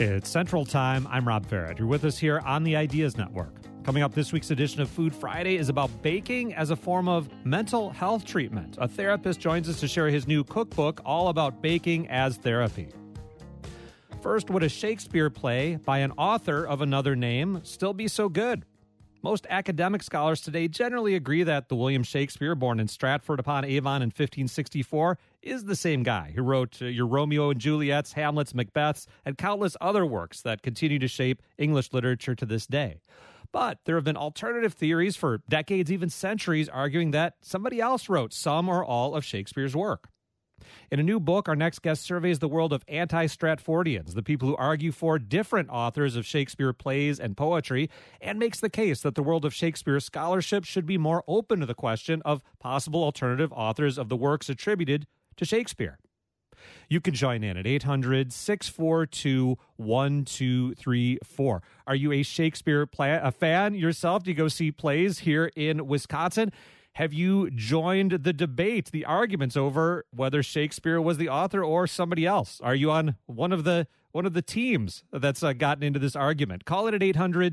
It's Central Time. I'm Rob Farrett. You're with us here on the Ideas Network. Coming up, this week's edition of Food Friday is about baking as a form of mental health treatment. A therapist joins us to share his new cookbook all about baking as therapy. First, would a Shakespeare play by an author of another name still be so good? Most academic scholars today generally agree that the William Shakespeare, born in Stratford-upon-Avon in 1564, is the same guy who wrote your Romeo and Juliets, Hamlets, Macbeths, and countless other works that continue to shape English literature to this day. But there have been alternative theories for decades, even centuries, arguing that somebody else wrote some or all of Shakespeare's work. In a new book, our next guest surveys the world of anti-Stratfordians, the people who argue for different authors of Shakespeare plays and poetry, and makes the case that the world of Shakespeare scholarship should be more open to the question of possible alternative authors of the works attributed to Shakespeare. You can join in at 800-642-1234. Are you a Shakespeare fan yourself? Do you go see plays here in Wisconsin? Have you joined the debate, the arguments over whether Shakespeare was the author or somebody else? Are you on one of the teams that's gotten into this argument? Call it at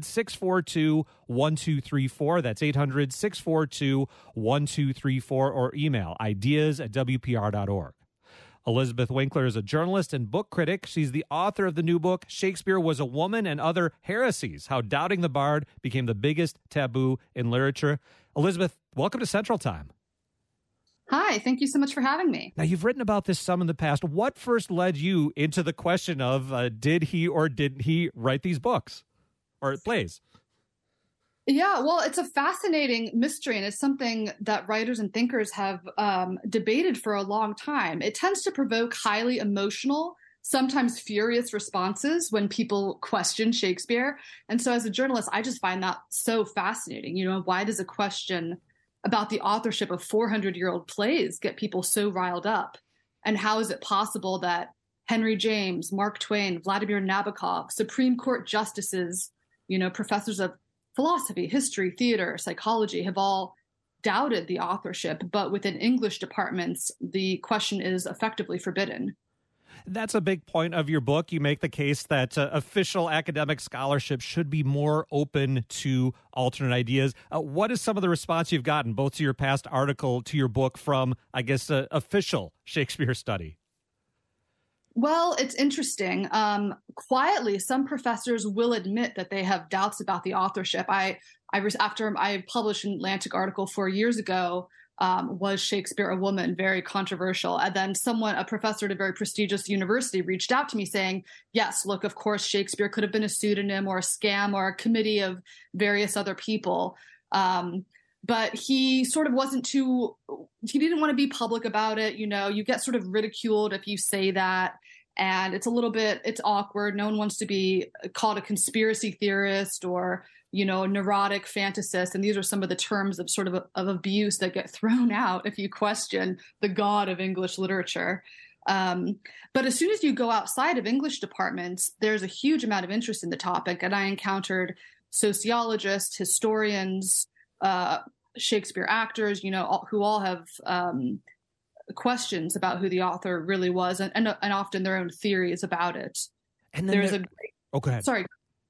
800-642-1234. That's 800-642-1234, or email ideas@wpr.org. Elizabeth Winkler is a journalist and book critic. She's the author of the new book, Shakespeare Was a Woman and Other Heresies, How Doubting the Bard Became the Biggest Taboo in Literature. Elizabeth, welcome to Central Time. Hi, thank you so much for having me. Now, you've written about this some in the past. What first led you into the question of did he or didn't he write these books or plays? Yeah, well, it's a fascinating mystery, and it's something that writers and thinkers have debated for a long time. It tends to provoke highly emotional, sometimes furious responses when people question Shakespeare. And so as a journalist, I just find that so fascinating. You know, why does a question about the authorship of 400-year-old plays get people so riled up? And how is it possible that Henry James, Mark Twain, Vladimir Nabokov, Supreme Court justices, you know, professors of philosophy, history, theater, psychology have all doubted the authorship, but within English departments, the question is effectively forbidden. That's a big point of your book. You make the case that official academic scholarship should be more open to alternate ideas. What is some of the response you've gotten, both to your past article, to your book, from, I guess, official Shakespeare study? Well, it's interesting. Quietly, some professors will admit that they have doubts about the authorship. After I published an Atlantic article 4 years ago, was Shakespeare a woman? Very controversial. And then a professor at a very prestigious university, reached out to me saying, yes, look, of course, Shakespeare could have been a pseudonym or a scam or a committee of various other people. But he sort of he didn't want to be public about it. You know, you get sort of ridiculed if you say that. And it's awkward. No one wants to be called a conspiracy theorist or, you know, neurotic fantasist. And these are some of the terms of of abuse that get thrown out if you question the god of English literature. But as soon as you go outside of English departments, there's a huge amount of interest in the topic. And I encountered sociologists, historians, Shakespeare actors, you know, who all have questions about who the author really was, and often their own theories about it. And then go ahead. Sorry.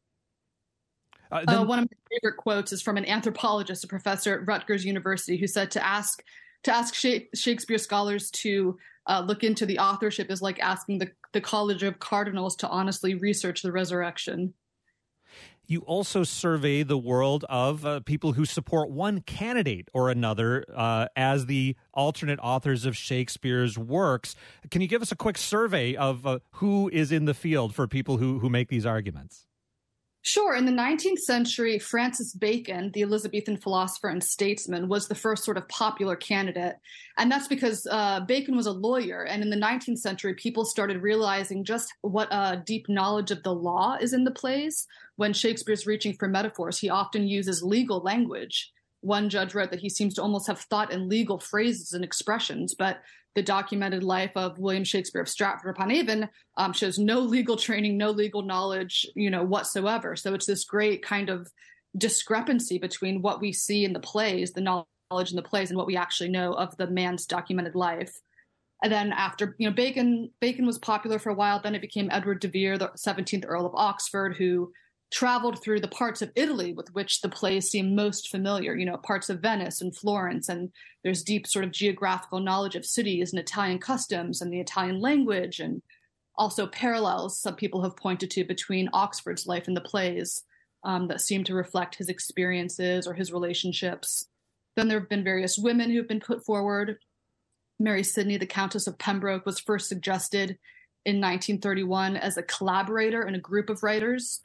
One of my favorite quotes is from an anthropologist, a professor at Rutgers University, who said to ask Shakespeare scholars to look into the authorship is like asking the College of Cardinals to honestly research the resurrection. You also survey the world of people who support one candidate or another as the alternate authors of Shakespeare's works. Can you give us a quick survey of who is in the field for people who make these arguments? Sure. In the 19th century, Francis Bacon, the Elizabethan philosopher and statesman, was the first sort of popular candidate. And that's because Bacon was a lawyer. And in the 19th century, people started realizing just what a deep knowledge of the law is in the plays. When Shakespeare's reaching for metaphors, he often uses legal language. One judge wrote that he seems to almost have thought in legal phrases and expressions, but the documented life of William Shakespeare of Stratford-upon-Avon shows no legal training, no legal knowledge, you know, whatsoever. So it's this great kind of discrepancy between what we see in the plays, the knowledge in the plays, and what we actually know of the man's documented life. And then after, Bacon was popular for a while. Then it became Edward de Vere, the 17th Earl of Oxford, who traveled through the parts of Italy with which the plays seem most familiar, parts of Venice and Florence. And there's deep sort of geographical knowledge of cities and Italian customs and the Italian language, and also parallels some people have pointed to between Oxford's life and the plays that seem to reflect his experiences or his relationships. Then there have been various women who've been put forward. Mary Sidney, the Countess of Pembroke, was first suggested in 1931 as a collaborator in a group of writers.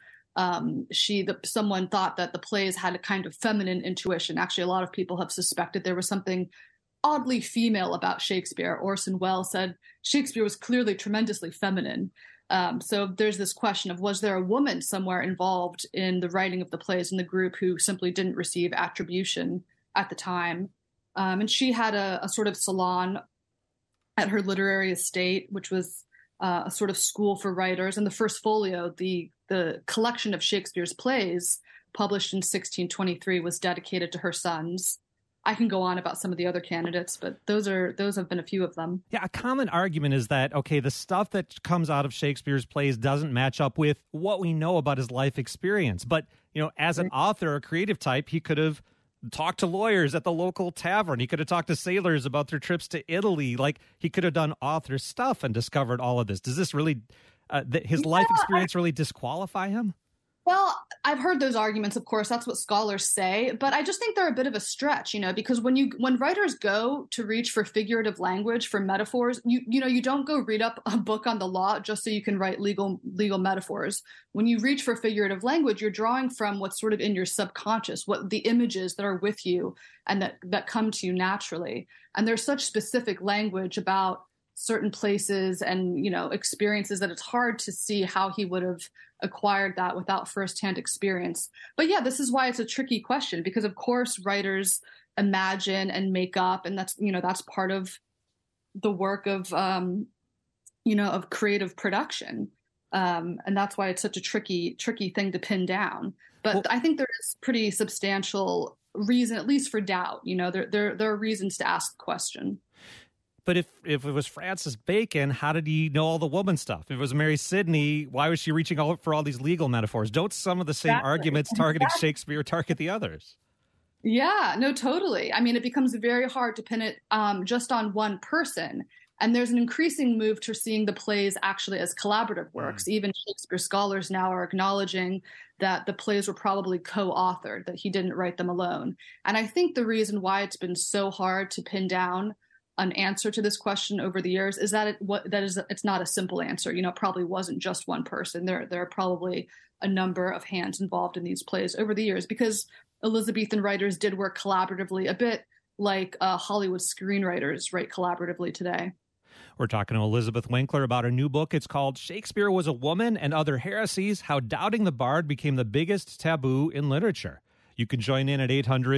Someone thought that the plays had a kind of feminine intuition. Actually, a lot of people have suspected there was something oddly female about Shakespeare. Orson Welles said Shakespeare was clearly tremendously feminine. So there's this question of, was there a woman somewhere involved in the writing of the plays in the group who simply didn't receive attribution at the time? And she had a sort of salon at her literary estate, which was a sort of school for writers. And the First Folio, the collection of Shakespeare's plays published in 1623, was dedicated to her sons. I can go on about some of the other candidates, but those have been a few of them. Yeah, a common argument is that, okay, the stuff that comes out of Shakespeare's plays doesn't match up with what we know about his life experience. But, as an author, a creative type, he could have talked to lawyers at the local tavern. He could have talked to sailors about their trips to Italy. Like, he could have done author stuff and discovered all of this. Does this really, his life experience really disqualify him? Well, I've heard those arguments, of course. That's what scholars say. But I just think they're a bit of a stretch, because when writers go to reach for figurative language, for metaphors, you don't go read up a book on the law just so you can write legal metaphors. When you reach for figurative language, you're drawing from what's sort of in your subconscious, what the images that are with you and that come to you naturally. And there's such specific language about certain places and, experiences that it's hard to see how he would have acquired that without firsthand experience. But yeah, this is why it's a tricky question, because of course writers imagine and make up, and that's part of the work of, of creative production. And that's why it's such a tricky thing to pin down. But I think there is pretty substantial reason, at least for doubt. There are reasons to ask the question. But if it was Francis Bacon, how did he know all the woman stuff? If it was Mary Sidney, why was she reaching out for all these legal metaphors? Don't some of the same arguments targeting Shakespeare target the others? Yeah, no, totally. I mean, it becomes very hard to pin it just on one person. And there's an increasing move to seeing the plays actually as collaborative works. Even Shakespeare scholars now are acknowledging that the plays were probably co-authored, that he didn't write them alone. And I think the reason why it's been so hard to pin down an answer to this question over the years is that it's not a simple answer. It probably wasn't just one person. There are probably a number of hands involved in these plays over the years, because Elizabethan writers did work collaboratively, a bit like Hollywood screenwriters write collaboratively today. We're talking to Elizabeth Winkler about her new book. It's called Shakespeare Was a Woman and Other Heresies: How Doubting the Bard Became the Biggest Taboo in Literature. You can join in at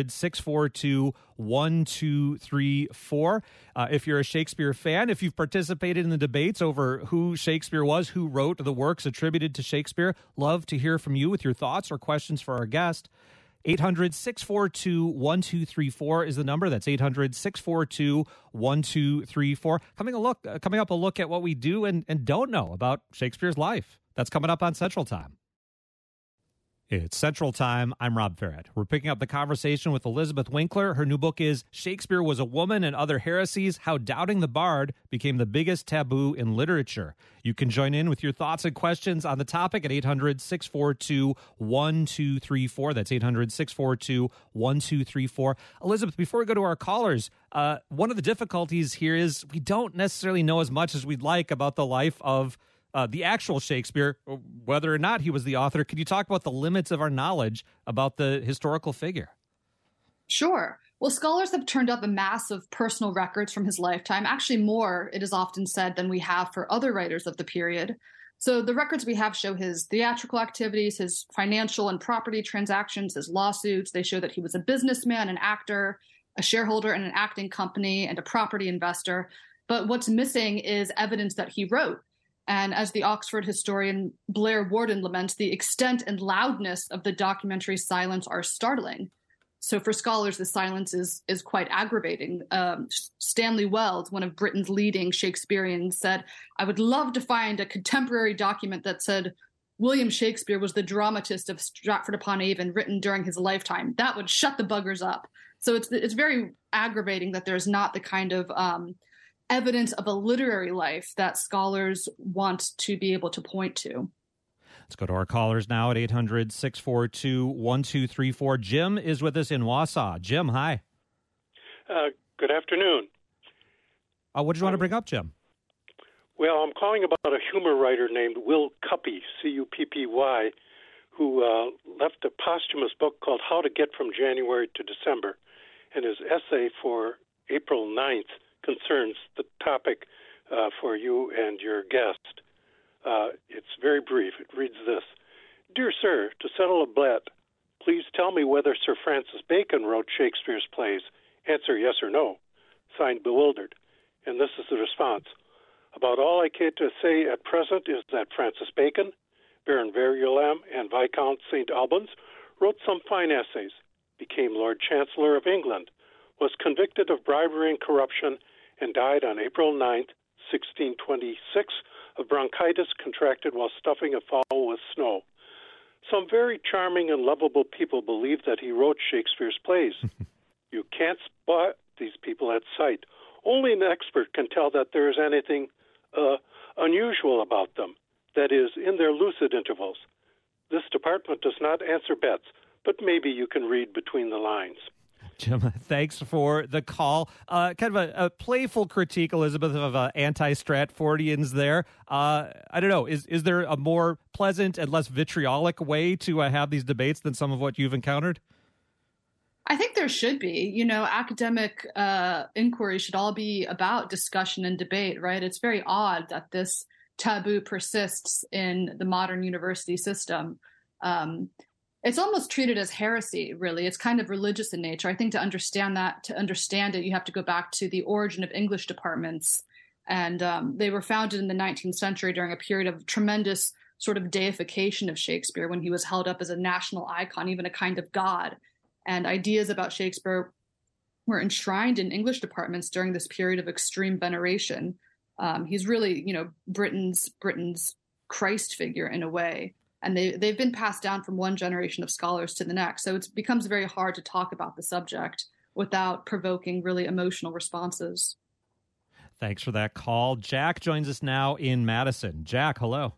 800-642-1234. If you're a Shakespeare fan, if you've participated in the debates over who Shakespeare was, who wrote the works attributed to Shakespeare, love to hear from you with your thoughts or questions for our guest. 800-642-1234 is the number. That's 800-642-1234. Coming up, a look at what we do and don't know about Shakespeare's life. That's coming up on Central Time. It's Central Time. I'm Rob Farrett. We're picking up the conversation with Elizabeth Winkler. Her new book is Shakespeare Was a Woman and Other Heresies: How Doubting the Bard Became the Biggest Taboo in Literature. You can join in with your thoughts and questions on the topic at 800-642-1234. That's 800-642-1234. Elizabeth, before we go to our callers, one of the difficulties here is we don't necessarily know as much as we'd like about the life of the actual Shakespeare, whether or not he was the author. Could you talk about the limits of our knowledge about the historical figure? Sure. Well, scholars have turned up a mass of personal records from his lifetime, actually more, it is often said, than we have for other writers of the period. So the records we have show his theatrical activities, his financial and property transactions, his lawsuits. They show that he was a businessman, an actor, a shareholder in an acting company, and a property investor. But what's missing is evidence that he wrote. And as the Oxford historian Blair Warden laments, the extent and loudness of the documentary silence are startling. So for scholars, the silence is quite aggravating. Stanley Wells, one of Britain's leading Shakespeareans, said, "I would love to find a contemporary document that said William Shakespeare was the dramatist of Stratford-upon-Avon written during his lifetime. That would shut the buggers up." So it's very aggravating that there's not the kind of evidence of a literary life that scholars want to be able to point to. Let's go to our callers now at 800-642-1234. Jim is with us in Wausau. Jim, hi. Good afternoon. What did you want to bring up, Jim? Well, I'm calling about a humor writer named Will Cuppy, C-U-P-P-Y, who left a posthumous book called How to Get from January to December. And his essay for April 9th concerns the topic for you and your guest. It's very brief. It reads this: "Dear Sir, to settle a bet, please tell me whether Sir Francis Bacon wrote Shakespeare's plays. Answer yes or no. Signed, Bewildered." And this is the response: "About all I care to say at present is that Francis Bacon, Baron Verulam, and Viscount St. Albans wrote some fine essays, became Lord Chancellor of England, was convicted of bribery and corruption, and died on April 9th, 1626, of bronchitis contracted while stuffing a fowl with snow. Some very charming and lovable people believe that he wrote Shakespeare's plays. You can't spot these people at sight. Only an expert can tell that there is anything unusual about them, that is, in their lucid intervals. This department does not answer bets, but maybe you can read between the lines." Jim, thanks for the call. Kind of a playful critique, Elizabeth, of anti-Stratfordians there. I don't know. Is there a more pleasant and less vitriolic way to have these debates than some of what you've encountered? I think there should be. Academic inquiry should all be about discussion and debate, right? It's very odd that this taboo persists in the modern university system. It's almost treated as heresy, really. It's kind of religious in nature. I think to understand it, you have to go back to the origin of English departments. And they were founded in the 19th century during a period of tremendous sort of deification of Shakespeare, when he was held up as a national icon, even a kind of god. And ideas about Shakespeare were enshrined in English departments during this period of extreme veneration. He's really, Britain's Christ figure in a way. And they've been passed down from one generation of scholars to the next. So it becomes very hard to talk about the subject without provoking really emotional responses. Thanks for that call. Jack joins us now in Madison. Jack, hello.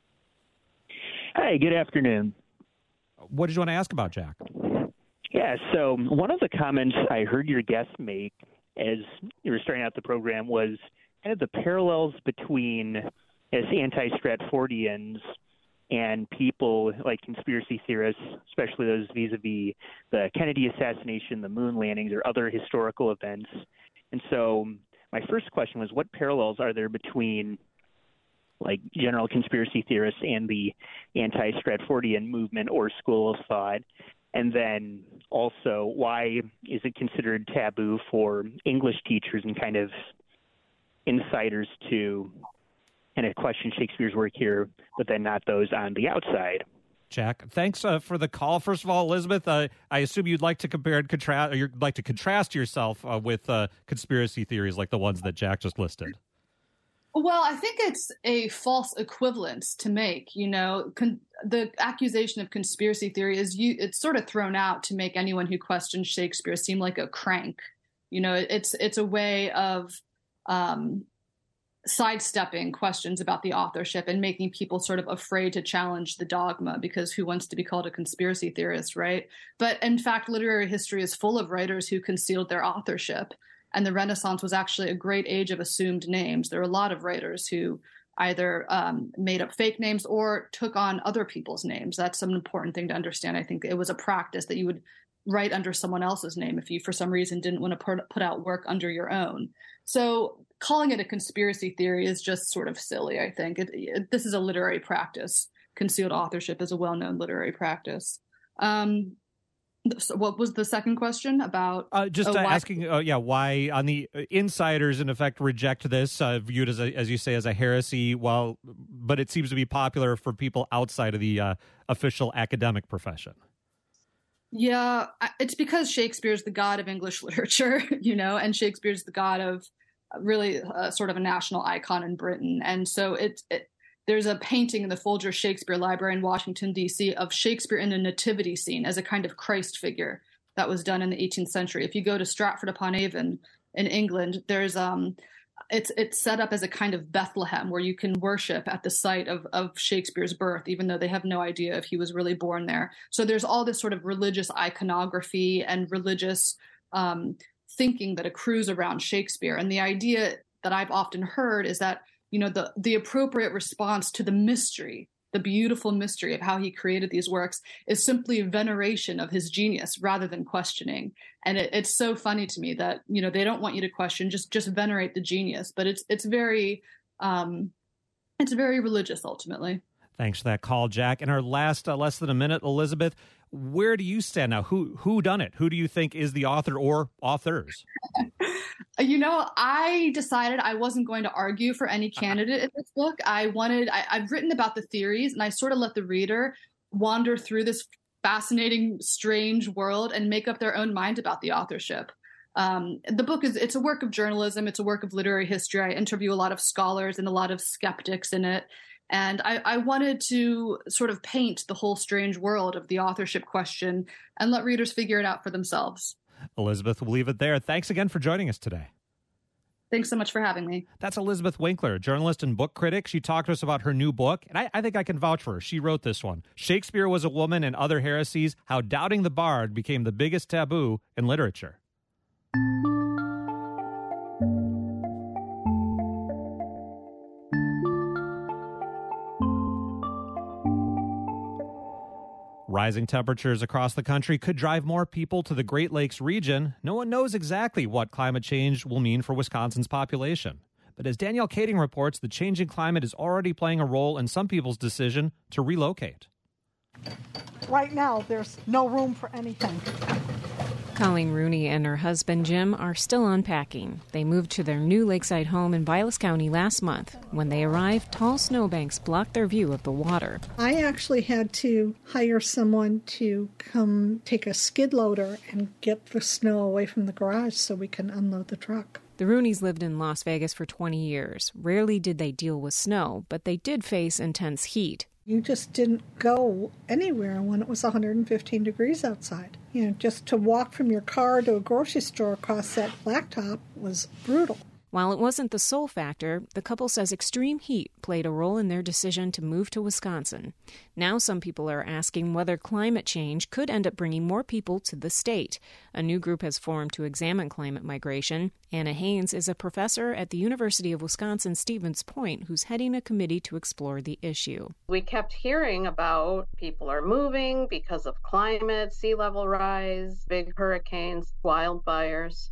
Hi, good afternoon. What did you want to ask about, Jack? Yeah, so one of the comments I heard your guest make as you were starting out the program was kind of the parallels between as anti-Stratfordians and people like conspiracy theorists, especially those vis-a-vis the Kennedy assassination, the moon landings, or other historical events. And so my first question was, what parallels are there between like general conspiracy theorists and the anti-Stratfordian movement or school of thought? And then also, why is it considered taboo for English teachers and kind of insiders to kind of question Shakespeare's work here, but then not those on the outside? Jack, thanks for the call. First of all, Elizabeth, I assume you'd like to compare and contrast, or you'd like to contrast yourself with conspiracy theories like the ones that Jack just listed. Well, I think it's a false equivalence to make. The accusation of conspiracy theory it's sort of thrown out to make anyone who questions Shakespeare seem like a crank. It's a way of sidestepping questions about the authorship and making people sort of afraid to challenge the dogma, because who wants to be called a conspiracy theorist, right? But in fact, literary history is full of writers who concealed their authorship. And the Renaissance was actually a great age of assumed names. There were a lot of writers who either made up fake names or took on other people's names. That's an important thing to understand. I think it was a practice that you would write under someone else's name if you, for some reason, didn't want to put out work under your own. So calling it a conspiracy theory is just sort of silly, I think. This is a literary practice. Concealed authorship is a well-known literary practice. So what was the second question about? Asking, why on the insiders in effect reject this, viewed as you say, as a heresy, but it seems to be popular for people outside of the official academic profession. Yeah, it's because Shakespeare's the god of English literature, and Shakespeare's the god of really sort of a national icon in Britain. And so there's a painting in the Folger Shakespeare Library in Washington, D.C. of Shakespeare in a nativity scene as a kind of Christ figure that was done in the 18th century. If you go to Stratford-upon-Avon in England, there's it's set up as a kind of Bethlehem where you can worship at the site of Shakespeare's birth, even though they have no idea if he was really born there. So there's all this sort of religious iconography and religious thinking that accrues around Shakespeare. And the idea that I've often heard is that, the appropriate response to the mystery, the beautiful mystery of how he created these works, is simply veneration of his genius rather than questioning. And it's so funny to me that, they don't want you to question, just venerate the genius. But it's very religious ultimately. Thanks for that call, Jack. In our last less than a minute, Elizabeth, where do you stand now? Who done it? Who do you think is the author or authors? I decided I wasn't going to argue for any candidate in this book. I've written about the theories, and I sort of let the reader wander through this fascinating, strange world and make up their own mind about the authorship. The book it's a work of journalism. It's a work of literary history. I interview a lot of scholars and a lot of skeptics in it. And I wanted to sort of paint the whole strange world of the authorship question and let readers figure it out for themselves. Elizabeth, we'll leave it there. Thanks again for joining us today. Thanks so much for having me. That's Elizabeth Winkler, journalist and book critic. She talked to us about her new book, and I think I can vouch for her. She wrote this one, Shakespeare Was a Woman and Other Heresies, How Doubting the Bard Became the Biggest Taboo in Literature. Rising temperatures across the country could drive more people to the Great Lakes region. No one knows exactly what climate change will mean for Wisconsin's population. But as Danielle Kading reports, the changing climate is already playing a role in some people's decision to relocate. Right now, there's no room for anything. Colleen Rooney and her husband Jim are still unpacking. They moved to their new lakeside home in Vilas County last month. When they arrived, tall snowbanks blocked their view of the water. I actually had to hire someone to come take a skid loader and get the snow away from the garage so we can unload the truck. The Rooneys lived in Las Vegas for 20 years. Rarely did they deal with snow, but they did face intense heat. You just didn't go anywhere when it was 115 degrees outside. Just to walk from your car to a grocery store across that blacktop was brutal. While it wasn't the sole factor, the couple says extreme heat played a role in their decision to move to Wisconsin. Now some people are asking whether climate change could end up bringing more people to the state. A new group has formed to examine climate migration. Anna Haynes is a professor at the University of Wisconsin-Stevens Point who's heading a committee to explore the issue. We kept hearing about people are moving because of climate, sea level rise, big hurricanes, wildfires.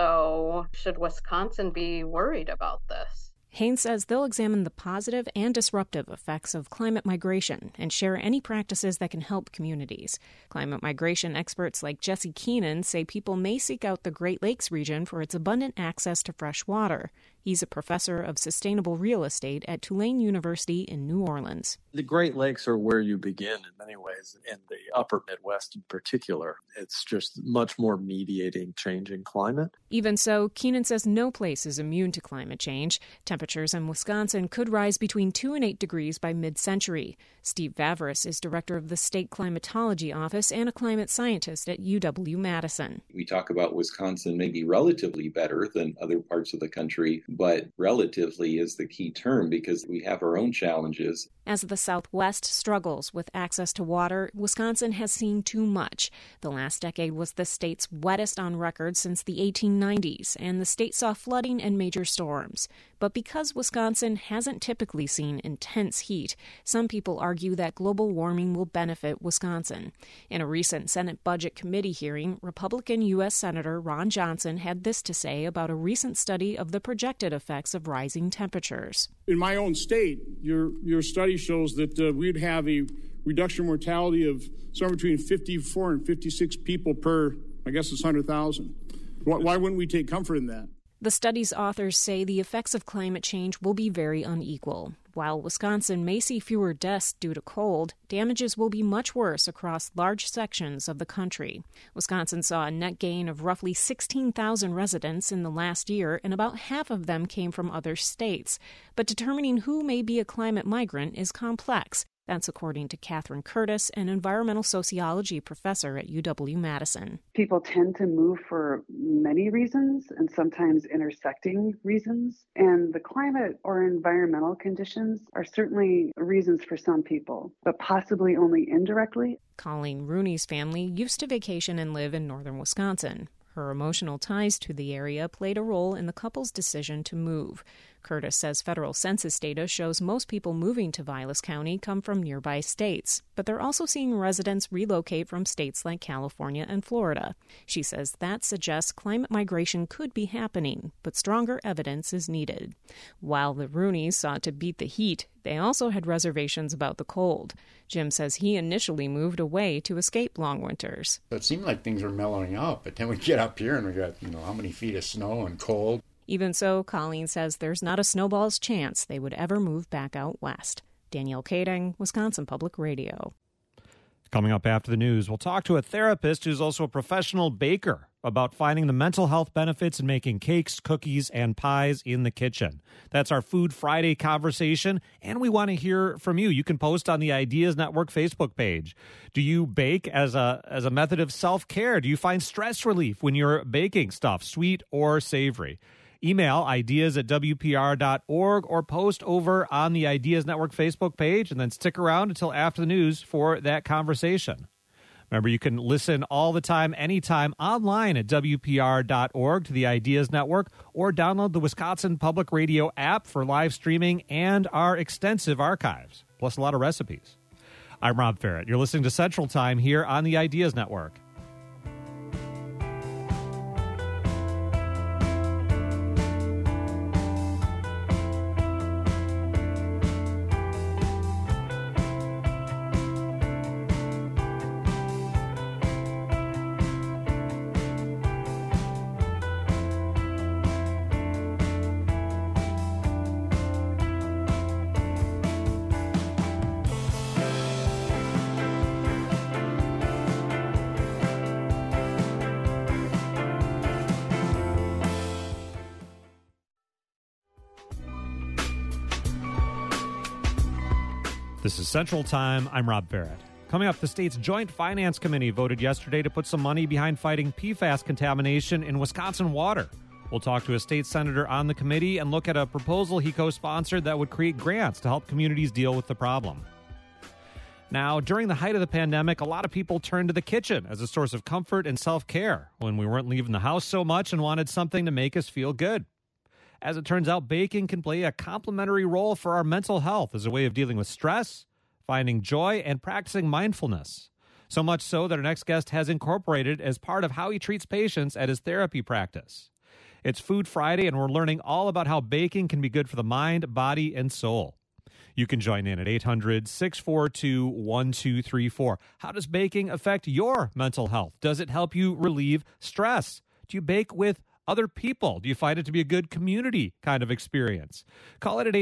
So should Wisconsin be worried about this? Haynes says they'll examine the positive and disruptive effects of climate migration and share any practices that can help communities. Climate migration experts like Jesse Keenan say people may seek out the Great Lakes region for its abundant access to fresh water. He's a professor of sustainable real estate at Tulane University in New Orleans. The Great Lakes are where you begin in many ways, in the upper Midwest in particular. It's just much more mediating changing climate. Even so, Keenan says no place is immune to climate change. Temperatures in Wisconsin could rise between 2 and 8 degrees by mid-century. Steve Vavris is director of the State Climatology Office and a climate scientist at UW-Madison. We talk about Wisconsin maybe relatively better than other parts of the country, but relatively is the key term because we have our own challenges. As the Southwest struggles with access to water, Wisconsin has seen too much. The last decade was the state's wettest on record since the 1890s, and the state saw flooding and major storms. But because Wisconsin hasn't typically seen intense heat, some people argue that global warming will benefit Wisconsin. In a recent Senate Budget Committee hearing, Republican U.S. Senator Ron Johnson had this to say about a recent study of the projected effects of rising temperatures. In my own state, your study shows that we'd have a reduction in mortality of somewhere between 54 and 56 people per, I guess it's 100,000. Why wouldn't we take comfort in that? The study's authors say the effects of climate change will be very unequal. While Wisconsin may see fewer deaths due to cold, damages will be much worse across large sections of the country. Wisconsin saw a net gain of roughly 16,000 residents in the last year, and about half of them came from other states. But determining who may be a climate migrant is complex. That's according to Catherine Curtis, an environmental sociology professor at UW-Madison. People tend to move for many reasons and sometimes intersecting reasons. And the climate or environmental conditions are certainly reasons for some people, but possibly only indirectly. Colleen Rooney's family used to vacation and live in northern Wisconsin. Her emotional ties to the area played a role in the couple's decision to move. Curtis says federal census data shows most people moving to Vilas County come from nearby states, but they're also seeing residents relocate from states like California and Florida. She says that suggests climate migration could be happening, but stronger evidence is needed. While the Rooneys sought to beat the heat, they also had reservations about the cold. Jim says he initially moved away to escape long winters. It seemed like things were mellowing out, but then we get up here and we got, how many feet of snow and cold. Even so, Colleen says there's not a snowball's chance they would ever move back out west. Danielle Kading, Wisconsin Public Radio. Coming up after the news, we'll talk to a therapist who's also a professional baker about finding the mental health benefits in making cakes, cookies, and pies in the kitchen. That's our Food Friday conversation, and we want to hear from you. You can post on the Ideas Network Facebook page. Do you bake as a method of self-care? Do you find stress relief when you're baking stuff, sweet or savory? Email ideas@wpr.org or post over on the Ideas Network Facebook page, and then stick around until after the news for that conversation. Remember, you can listen all the time, anytime, online at WPR.org to the Ideas Network, or download the Wisconsin Public Radio app for live streaming and our extensive archives, plus a lot of recipes. I'm Rob Ferret. You're listening to Central Time here on the Ideas Network. This is Central Time. I'm Rob Barrett. Coming up, the state's Joint Finance Committee voted yesterday to put some money behind fighting PFAS contamination in Wisconsin water. We'll talk to a state senator on the committee and look at a proposal he co-sponsored that would create grants to help communities deal with the problem. Now, during the height of the pandemic, a lot of people turned to the kitchen as a source of comfort and self-care when we weren't leaving the house so much and wanted something to make us feel good. As it turns out, baking can play a complementary role for our mental health as a way of dealing with stress, finding joy, and practicing mindfulness. So much so that our next guest has incorporated as part of how he treats patients at his therapy practice. It's Food Friday, and we're learning all about how baking can be good for the mind, body, and soul. You can join in at 800-642-1234. How does baking affect your mental health? Does it help you relieve stress? Do you bake with other people? Do you find it to be a good community kind of experience? Call it at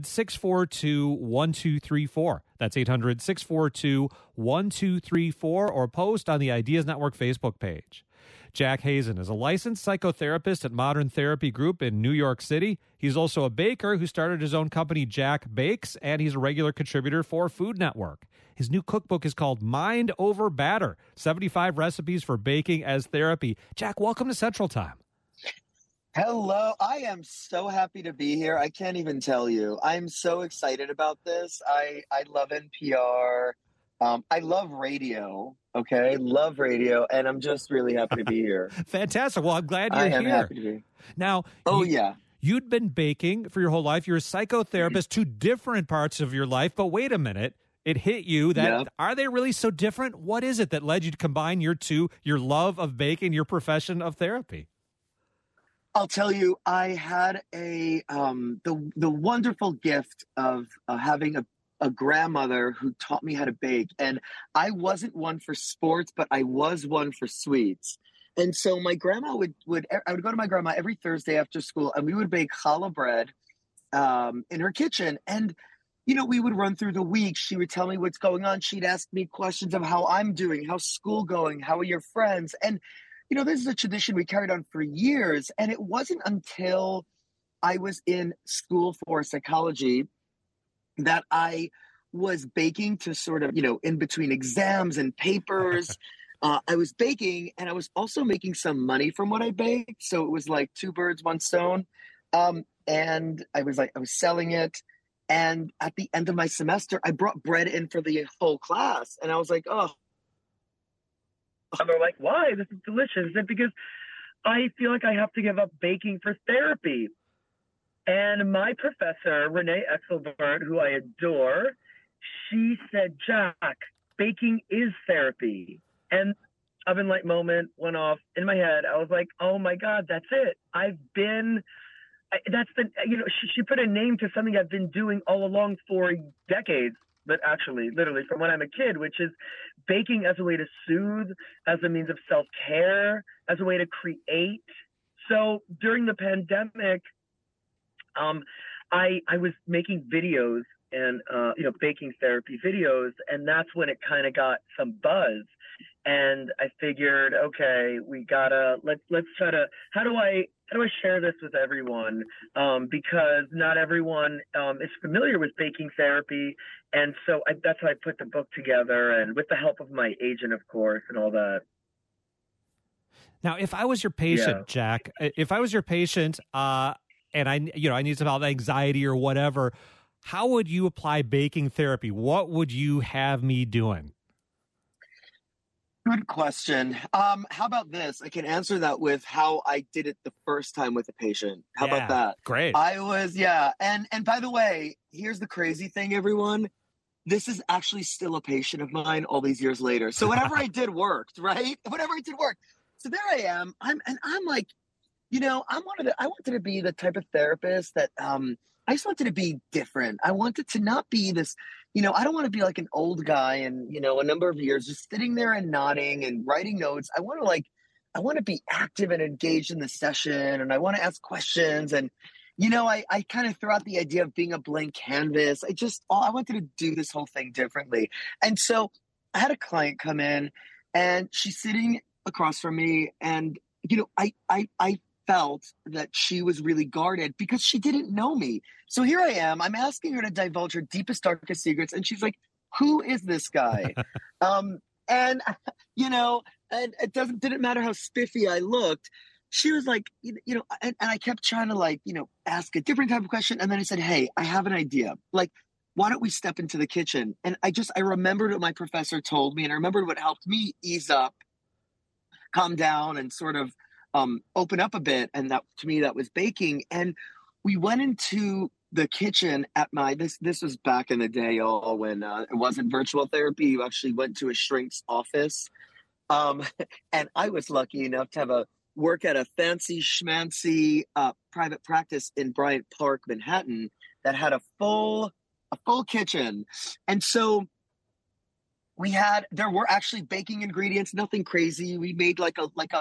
800-642-1234. That's 800-642-1234, or post on the Ideas Network Facebook page. Jack Hazen is a licensed psychotherapist at Modern Therapy Group in New York City. He's also a baker who started his own company, Jack Bakes, and he's a regular contributor for Food Network. His new cookbook is called Mind Over Batter, 75 Recipes for Baking as Therapy. Jack, welcome to Central Time. Hello. I am so happy to be here. I can't even tell you. I'm so excited about this. I love NPR. I love radio. Okay. Love radio. And I'm just really happy to be here. Fantastic. Well, I'm glad you're here. I am happy to be. Now, you'd been baking for your whole life. You're a psychotherapist, two different parts of your life. But wait a minute. It hit you that Are they really so different? What is it that led you to combine your love of baking, your profession of therapy? I'll tell you, I had the wonderful gift of having a grandmother who taught me how to bake. And I wasn't one for sports, but I was one for sweets. And so my grandma I would go to my grandma every Thursday after school, and we would bake challah bread in her kitchen. And, we would run through the week. She would tell me what's going on. She'd ask me questions of how I'm doing, how's school going, how are your friends? And, this is a tradition we carried on for years. And it wasn't until I was in school for psychology that I was baking to sort of, in between exams and papers. I was baking, and I was also making some money from what I baked. So it was like two birds, one stone. And I was selling it. And at the end of my semester, I brought bread in for the whole class. And I was like, oh. And they're like, why? This is delicious. Is it because I feel like I have to give up baking for therapy? And my professor, Renee Exelbert, who I adore, she said, Jack, baking is therapy. And oven light moment went off in my head. I was like, oh my God, that's it. She put a name to something I've been doing all along for decades, but actually, literally from when I'm a kid, which is baking as a way to soothe, as a means of self-care, as a way to create. So during the pandemic, I was making videos and, baking therapy videos. And that's when it kind of got some buzz. And I figured, okay, we gotta, let's try to, how do I share this with everyone? Because not everyone is familiar with baking therapy. And so that's how I put the book together, and with the help of my agent, of course, and all that. Now, if I was your patient, Jack, if I was your patient, and I need some help, anxiety or whatever, how would you apply baking therapy? What would you have me doing? Good question. How about this? I can answer that with how I did it the first time with a patient. How about that? Great. And by the way, here's the crazy thing, everyone. This is actually still a patient of mine all these years later. So whatever I did worked, right? Whatever I did worked. So there I am. I'm like, I wanted to be the type of therapist that I just wanted to be different. I wanted to not be this, I don't want to be like an old guy and, a number of years just sitting there and nodding and writing notes. I want to be active and engaged in the session, and I want to ask questions. And, I kind of threw out the idea of being a blank canvas. I wanted to do this whole thing differently. And so I had a client come in, and she's sitting across from me, and, I felt that she was really guarded because she didn't know me. So here I am, I'm asking her to divulge her deepest, darkest secrets. And she's like, who is this guy? And it didn't matter how spiffy I looked. She was like, and I kept trying to ask a different type of question. And then I said, hey, I have an idea. Like, why don't we step into the kitchen? And I remembered what my professor told me, and I remembered what helped me ease up, calm down, and sort of open up a bit. And that, to me, that was baking. And we went into the kitchen at this was back in the day, when it wasn't virtual therapy. You actually went to a shrink's office. And I was lucky enough to work at a fancy schmancy private practice in Bryant Park, Manhattan, that had a full kitchen. And so there were actually baking ingredients, nothing crazy. We made like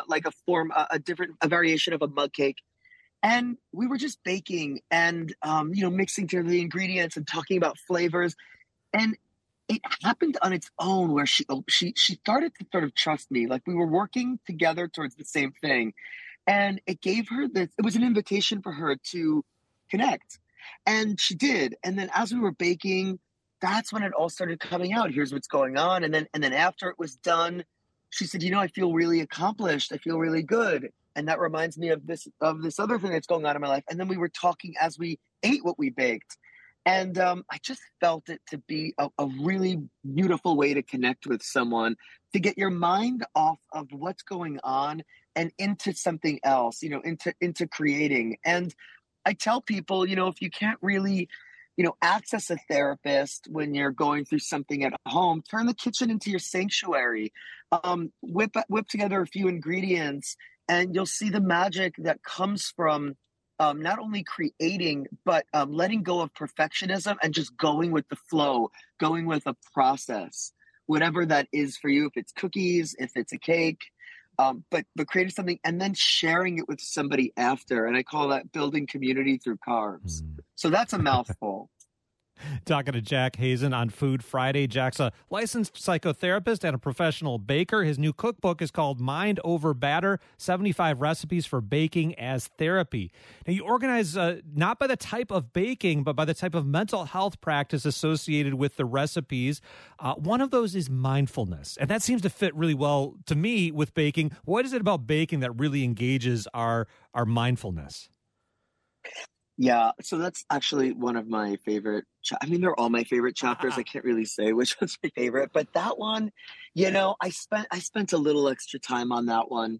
a variation of a mug cake. And we were just baking and, mixing together the ingredients and talking about flavors. And it happened on its own where she started to sort of trust me. Like, we were working together towards the same thing. And it gave her it was an invitation for her to connect. And she did. And then as we were baking, that's when it all started coming out. Here's what's going on. And then after it was done, she said, I feel really accomplished. I feel really good. And that reminds me of this other thing that's going on in my life. And then we were talking as we ate what we baked. And I just felt it to be a really beautiful way to connect with someone, to get your mind off of what's going on and into something else, into creating. And I tell people, if you can't really, access a therapist when you're going through something at home, turn the kitchen into your sanctuary, whip together a few ingredients, and you'll see the magic that comes from not only creating, but letting go of perfectionism and just going with the flow, going with a process, whatever that is for you, if it's cookies, if it's a cake, but creating something and then sharing it with somebody after. And I call that building community through carbs. So that's a mouthful. Talking to Jack Hazen on Food Friday. Jack's a licensed psychotherapist and a professional baker. His new cookbook is called Mind Over Batter, 75 Recipes for Baking as Therapy. Now, you organize not by the type of baking, but by the type of mental health practice associated with the recipes. One of those is mindfulness, and that seems to fit really well to me with baking. What is it about baking that really engages our mindfulness? Yeah, so that's actually one of my favorite. They're all my favorite chapters. I can't really say which one's my favorite, but that one, I spent a little extra time on that one.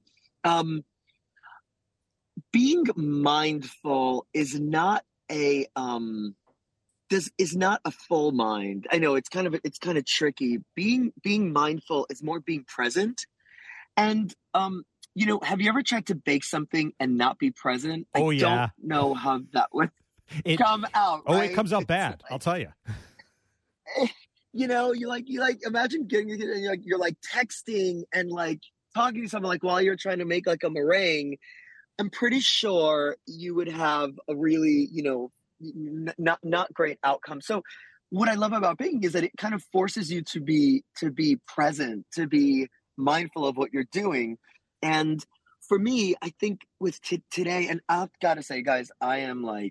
Being mindful is not a full mind. I know it's kind of tricky. Being mindful is more being present, and have you ever tried to bake something and not be present? I don't know how that would come out. Oh, right? It comes out bad. I'll tell you. You imagine you're like texting and like talking to someone like while you're trying to make like a meringue. I'm pretty sure you would have a really, not great outcome. So what I love about baking is that it kind of forces you to be present, to be mindful of what you're doing. And for me, I think with today, and I've got to say, guys, I am like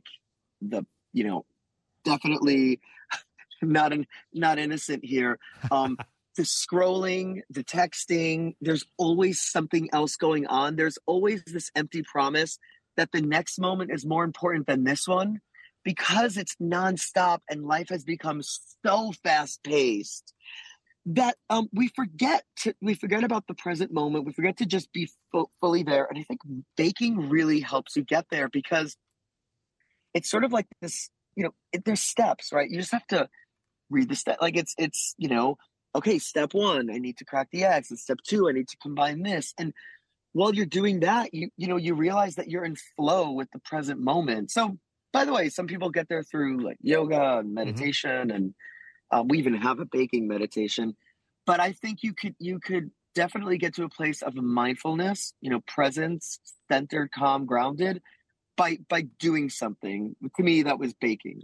definitely not innocent here. The scrolling, the texting, there's always something else going on. There's always this empty promise that the next moment is more important than this one because it's nonstop and life has become so fast paced. That we forget about the present moment. We forget to just be fully there. And I think baking really helps you get there because it's sort of like this, there's steps, right? You just have to read the step. Like it's okay, step 1, I need to crack the eggs. And step 2, I need to combine this. And while you're doing that, you realize that you're in flow with the present moment. So by the way, some people get there through like yoga and meditation and we even have a baking meditation, but I think you could definitely get to a place of mindfulness, presence, centered, calm, grounded by doing something. To me, that was baking,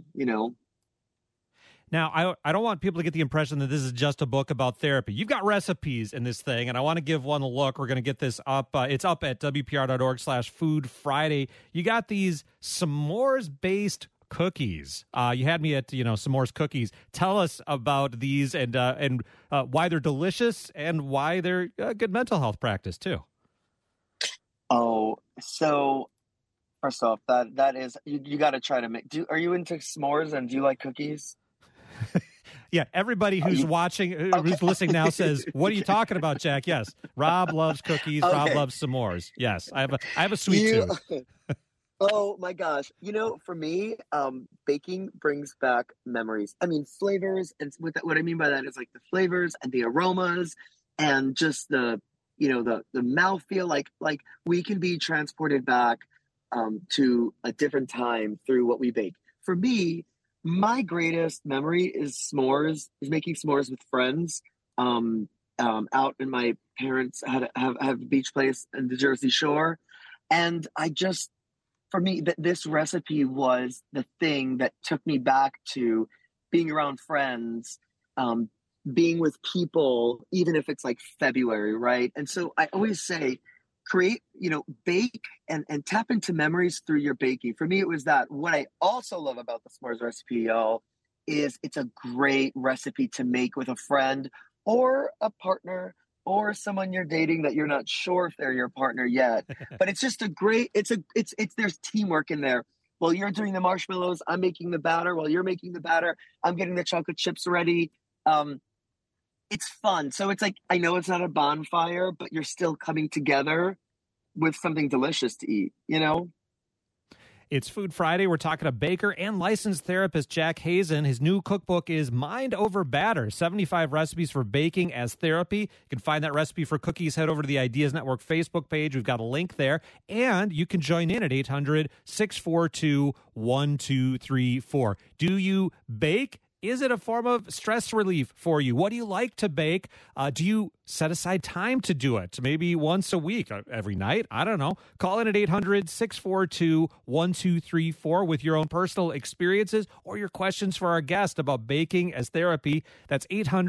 Now, I don't want people to get the impression that this is just a book about therapy. You've got recipes in this thing, and I want to give one a look. We're going to get this up. It's up at WPR.org/Food Friday. You got these s'mores-based cookies. You had me at s'mores cookies. Tell us about these and why they're delicious and why they're a good mental health practice too. Oh, so first off, that is you got to try to make. Are you into s'mores and do you like cookies? Yeah, everybody who's watching, who's listening now says, "What are you talking about, Jack?" Yes, Rob loves cookies. Okay. Rob loves s'mores. Yes, I have a sweet tooth. Oh my gosh. For me, baking brings back memories. I mean, flavors. And what I mean by that is like the flavors and the aromas and just the mouthfeel. Like we can be transported back to a different time through what we bake. For me, my greatest memory is making s'mores with friends out in my parents have a beach place in the Jersey Shore. And for me, this recipe was the thing that took me back to being around friends, being with people, even if it's like February, right? And so I always say, bake and tap into memories through your baking. For me, it was that. What I also love about the s'mores recipe, y'all, is it's a great recipe to make with a friend or a partner or someone you're dating that you're not sure if they're your partner yet. But it's just there's teamwork in there. While you're doing the marshmallows, I'm making the batter. While you're making the batter, I'm getting the chocolate chips ready. It's fun. So it's like, I know it's not a bonfire, but you're still coming together with something delicious to eat, It's Food Friday. We're talking to baker and licensed therapist Jack Hazen. His new cookbook is Mind Over Batter, 75 Recipes for Baking as Therapy. You can find that recipe for cookies. Head over to the Ideas Network Facebook page. We've got a link there. And you can join in at 800-642-1234. Do you bake Is it a form of stress relief for you? What do you like to bake? Do you set aside time to do it? Maybe once a week, every night? I don't know. Call in at 800-642-1234 with your own personal experiences or your questions for our guest about baking as therapy. That's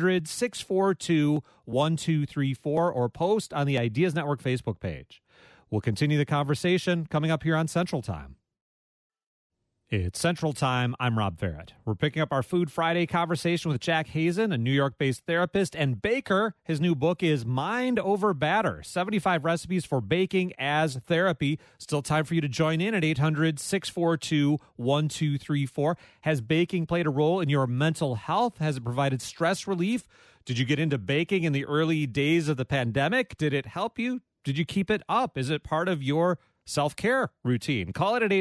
800-642-1234 or post on the Ideas Network Facebook page. We'll continue the conversation coming up here on Central Time. It's Central Time. I'm Rob Ferret. We're picking up our Food Friday conversation with Jack Hazen, a New York-based therapist and baker. His new book is Mind Over Batter, 75 Recipes for Baking as Therapy. Still time for you to join in at 800-642-1234. Has baking played a role in your mental health? Has it provided stress relief? Did you get into baking in the early days of the pandemic? Did it help you? Did you keep it up? Is it part of your self-care routine? Call it at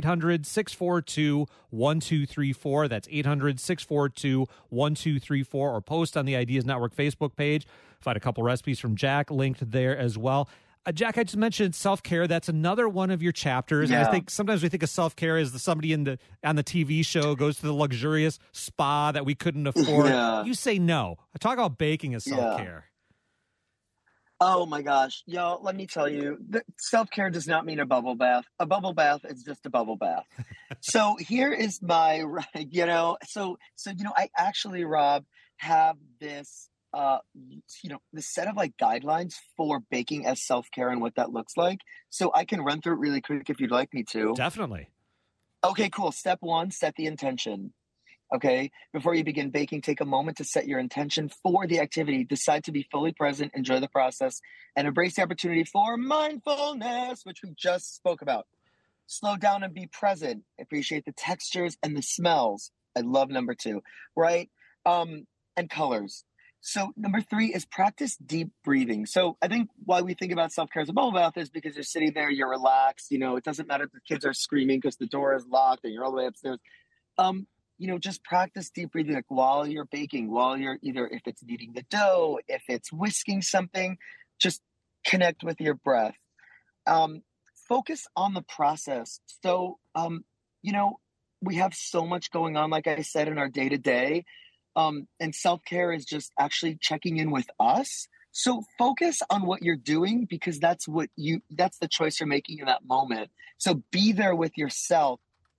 800-642-1234. That's 800-642-1234, or post on the Ideas Network Facebook page. Find a couple recipes from Jack linked there as well. Jack, I just mentioned self-care. That's another one of your chapters. Yeah. And I think sometimes we think of self-care as somebody on the TV show goes to the luxurious spa that we couldn't afford. Yeah. You say no. Talk about baking as self-care. Yeah. Oh my gosh. Yo, let me tell you, self-care does not mean a bubble bath. A bubble bath is just a bubble bath. So here is my, I actually, Rob, have this, this set of guidelines for baking as self-care and what that looks like. So I can run through it really quick if you'd like me to. Definitely. Okay, cool. Step 1, set the intention. Okay, before you begin baking, take a moment to set your intention for the activity. Decide to be fully present, enjoy the process, and embrace the opportunity for mindfulness, which we just spoke about. Slow down and be present. Appreciate the textures and the smells. I love number 2, right? And colors. So number 3 is practice deep breathing. So I think why we think about self-care as a bubble bath is because you're sitting there, you're relaxed. It doesn't matter if the kids are screaming because the door is locked and you're all the way upstairs. Just practice deep breathing while you're baking, while you're if it's kneading the dough, if it's whisking something, just connect with your breath. Focus on the process. So, we have so much going on, like I said, in our day to day. And self-care is just actually checking in with us. So focus on what you're doing because that's the choice you're making in that moment. So be there with yourself.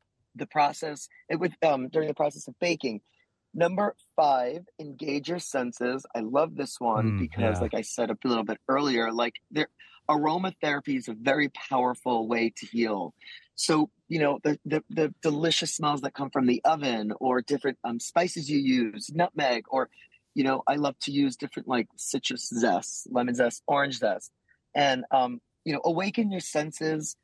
During the process of baking. Number 5, engage your senses. I love this one because, like I said a little bit earlier, aromatherapy is a very powerful way to heal. So, the delicious smells that come from the oven or different spices you use, nutmeg, or, I love to use different citrus zest, lemon zest, orange zest, and, awaken your senses,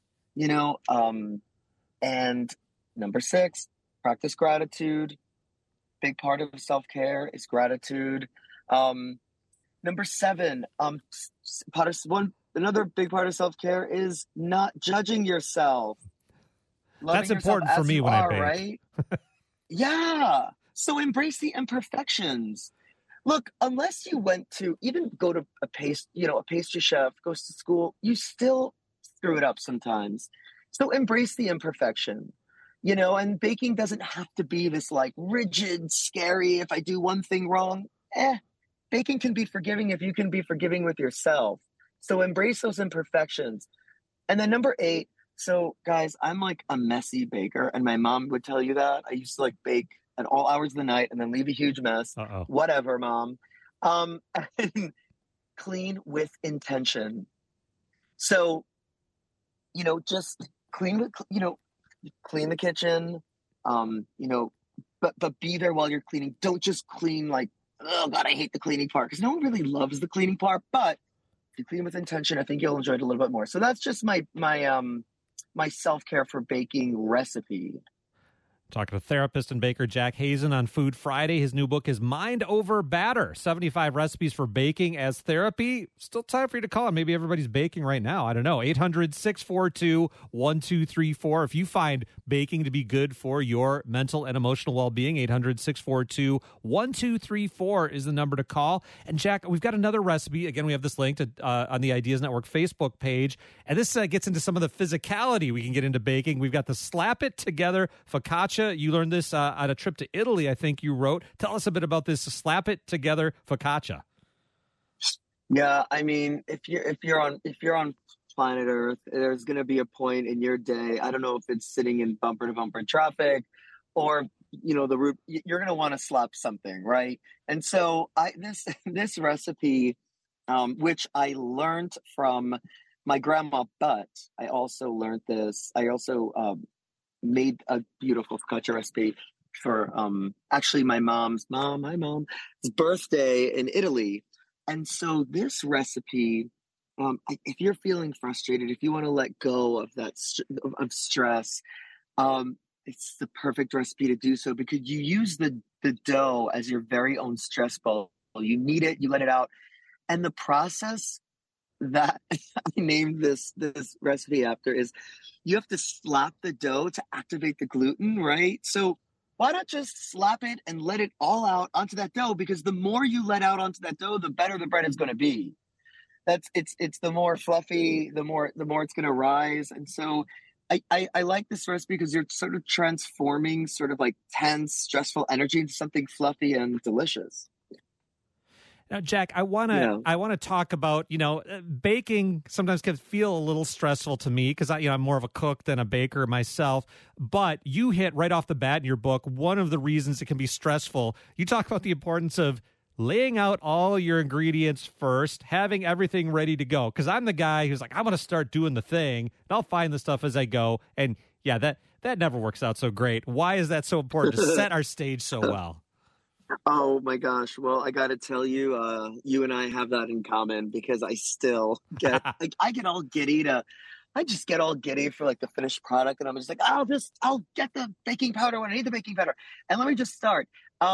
and number 6, practice gratitude. Big part of self-care is gratitude. Number 7, another big part of self-care is not judging yourself. That's important for me when I bake. Right? Yeah. So embrace the imperfections. Look, unless you go to a pastry chef, goes to school, you still screw it up sometimes. So embrace the imperfection. And baking doesn't have to be this rigid, scary, if I do one thing wrong. Baking can be forgiving if you can be forgiving with yourself. So embrace those imperfections. And then number 8, so guys, I'm a messy baker, and my mom would tell you that. I used to bake at all hours of the night and then leave a huge mess. Uh-oh. Whatever, Mom. And clean with intention. So, just clean the kitchen, but be there while you're cleaning. Don't just clean oh God, I hate the cleaning part, because no one really loves the cleaning part, but if you clean with intention, I think you'll enjoy it a little bit more. So that's just my self-care for baking recipe. Talking to therapist and baker Jack Hazen on Food Friday. His new book is Mind Over Batter, 75 Recipes for Baking as Therapy. Still time for you to call. Maybe everybody's baking right now. I don't know. 800-642-1234. If you find baking to be good for your mental and emotional well-being, 800-642-1234 is the number to call. And Jack, we've got another recipe. Again, we have this linked on the Ideas Network Facebook page. And this gets into some of the physicality we can get into baking. We've got the Slap It Together focaccia focaccia. You learned this on a trip to Italy, I think you wrote. Tell us a bit about this slap it together focaccia. Yeah, I mean, if you're on planet Earth, there's going to be a point in your day. I don't know if it's sitting in bumper to bumper traffic, or the route. You're going to want to slap something, right? And so this recipe, which I learned from my grandma, but I also learned this. I also made a beautiful focaccia recipe for actually my mom's birthday in Italy. And so this recipe, if you're feeling frustrated, if you want to let go of that of stress, it's the perfect recipe to do so, because you use the dough as your very own stress ball. You knead it, you let it out, and the process that I named this recipe after is you have to slap the dough to activate the gluten, right? So why not just slap it and let it all out onto that dough? Because the more you let out onto that dough, the better the bread is going to be. It's the more fluffy, the more it's going to rise. And so I like this recipe because you're sort of transforming sort of like tense, stressful energy into something fluffy and delicious. Now, Jack, I want to talk about, baking sometimes can feel a little stressful to me because I'm more of a cook than a baker myself. But you hit right off the bat in your book one of the reasons it can be stressful. You talk about the importance of laying out all your ingredients first, having everything ready to go. Because I'm the guy who's like, I'm going to start doing the thing, and I'll find the stuff as I go. And yeah, that never works out so great. Why is that so important to set our stage so well? Oh my gosh. Well, I got to tell you, you and I have that in common, because I still get, I just get all giddy for like the finished product. And I'm just like, I'll get the baking powder when I need the baking powder. And let me just start.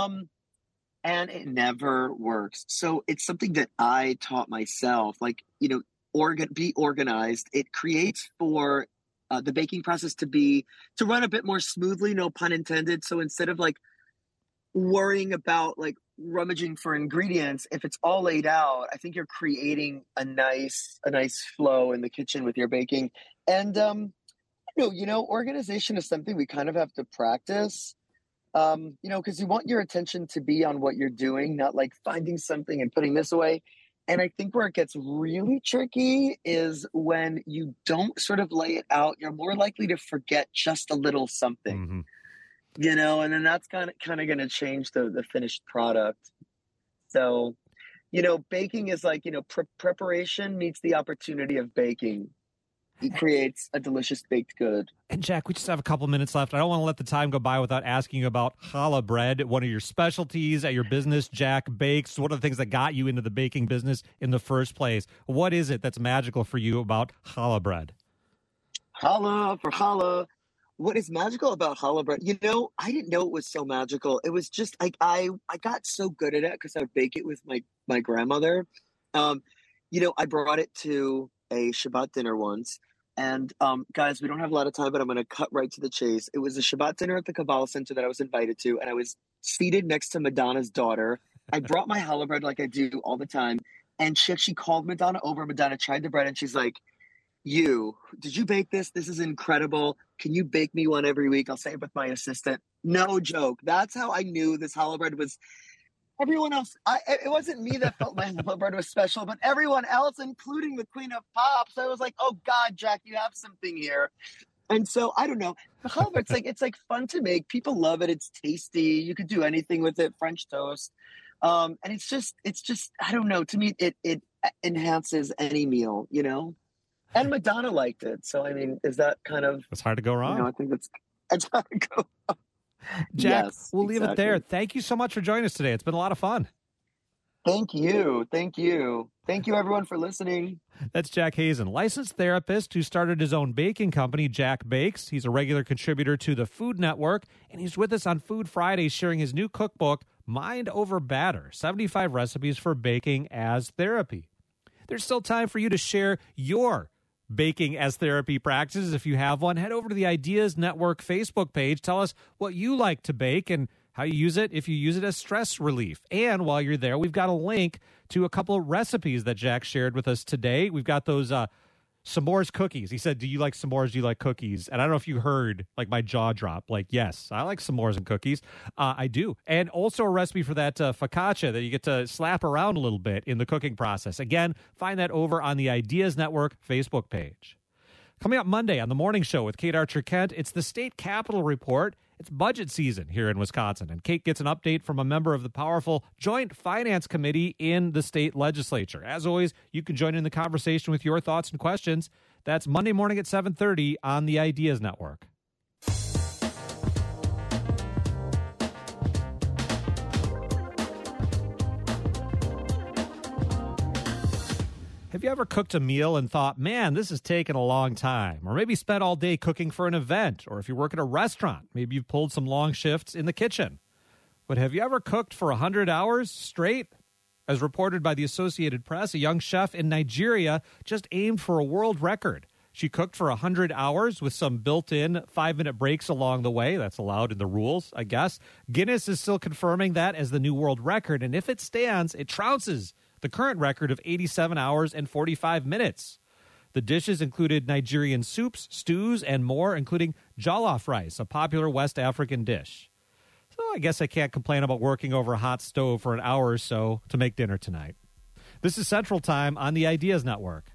And it never works. So it's something that I taught myself, like, be organized. It creates for the baking process to run a bit more smoothly, no pun intended. So instead of like worrying about like rummaging for ingredients, if it's all laid out, I think you're creating a nice flow in the kitchen with your baking. And organization is something we kind of have to practice, because you want your attention to be on what you're doing, not like finding something and putting this away. And I think where it gets really tricky is when you don't sort of lay it out. You're more likely to forget just a little something. Mm-hmm. And then that's kind of going to change the finished product. So, baking is like, preparation meets the opportunity of baking. It creates a delicious baked good. And Jack, we just have a couple minutes left. I don't want to let the time go by without asking you about challah bread, one of your specialties at your business, Jack Bakes. One of the things that got you into the baking business in the first place. What is it that's magical for you about challah bread? Challah for challah. What is magical about challah bread? I didn't know it was so magical. It was just I got so good at it because I would bake it with my grandmother. I brought it to a Shabbat dinner once. And guys, we don't have a lot of time, but I'm going to cut right to the chase. It was a Shabbat dinner at the Kabbalah Center that I was invited to, and I was seated next to Madonna's daughter. I brought my challah bread like I do all the time. And she called Madonna over. Madonna tried the bread, and she's like, did you bake this? This is incredible. Can you bake me one every week? I'll say it with my assistant. No joke. That's how I knew this challah bread was. Everyone else, it wasn't me that felt my challah bread was special, but everyone else, including the Queen of Pop. So I was like, oh God, Jack, you have something here. And so I don't know. The challah bread, it's like fun to make. People love it. It's tasty. You could do anything with it. French toast. And it's just, I don't know. To me, it enhances any meal, And Madonna liked it. So, I mean, is that kind of... It's hard to go wrong. I think it's hard to go wrong. Jack, yes, we'll leave it there. Thank you so much for joining us today. It's been a lot of fun. Thank you. Thank you, everyone, for listening. That's Jack Hazen, licensed therapist who started his own baking company, Jack Bakes. He's a regular contributor to the Food Network, and he's with us on Food Friday sharing his new cookbook, Mind Over Batter, 75 Recipes for Baking as Therapy. There's still time for you to share your baking as therapy practices. If you have one, head over to the Ideas Network Facebook page. Tell us what you like to bake and how you use it, if you use it as stress relief. And while you're there, we've got a link to a couple of recipes that Jack shared with us today. We've got those S'mores cookies. He said, do you like s'mores? Do you like cookies? And I don't know if you heard like my jaw drop. Like, yes, I like s'mores and cookies. I do. And also a recipe for that focaccia that you get to slap around a little bit in the cooking process. Again, find that over on the Ideas Network Facebook page. Coming up Monday on The Morning Show with Kate Archer-Kent, it's the State Capitol Report. It's budget season here in Wisconsin, and Kate gets an update from a member of the powerful Joint Finance Committee in the state legislature. As always, you can join in the conversation with your thoughts and questions. That's Monday morning at 7:30 on the Ideas Network. Have you ever cooked a meal and thought, man, this has taken a long time? Or maybe spent all day cooking for an event. Or if you work at a restaurant, maybe you've pulled some long shifts in the kitchen. But have you ever cooked for 100 hours straight? As reported by the Associated Press, a young chef in Nigeria just aimed for a world record. She cooked for 100 hours with some built-in 5-minute breaks along the way. That's allowed in the rules, I guess. Guinness is still confirming that as the new world record. And if it stands, it trounces the current record of 87 hours and 45 minutes. The dishes included Nigerian soups, stews, and more, including jollof rice, a popular West African dish. So I guess I can't complain about working over a hot stove for an hour or so to make dinner tonight. This is Central Time on the Ideas Network.